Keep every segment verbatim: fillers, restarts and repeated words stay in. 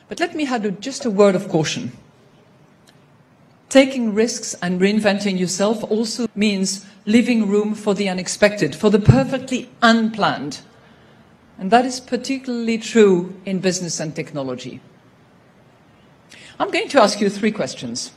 But let me add just a word of caution. Taking risks and reinventing yourself also means leaving room for the unexpected, for the perfectly unplanned. And that is particularly true in business and technology. I'm going to ask you three questions.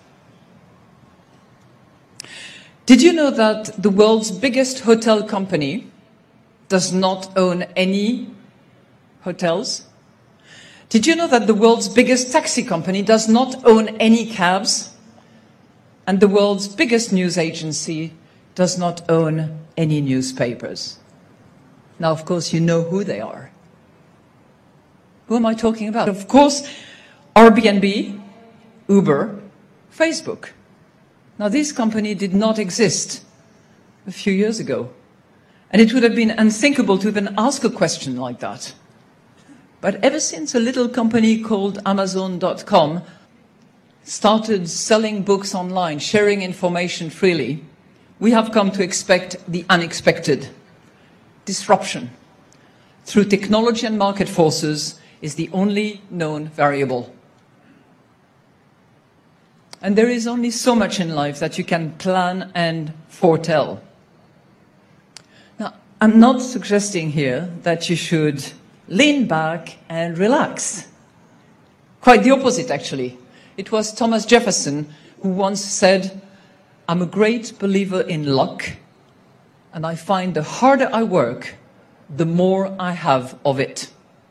Did you know that the world's biggest hotel company does not own any hotels? Did you know that the world's biggest taxi company does not own any cabs? And the world's biggest news agency does not own any newspapers? Now, of course, you know who they are. Who am I talking about? Of course, Airbnb, Uber, Facebook. Now, this company did not exist a few years ago. And it would have been unthinkable to even ask a question like that. But ever since a little company called Amazon dot com started selling books online, sharing information freely, we have come to expect the unexpected. Disruption through technology and market forces is the only known variable. And there is only so much in life that you can plan and foretell. Now, I'm not suggesting here that you should lean back and relax. Quite the opposite, actually. It was Thomas Jefferson who once said, "I'm a great believer in luck, and I find the harder I work, the more I have of it."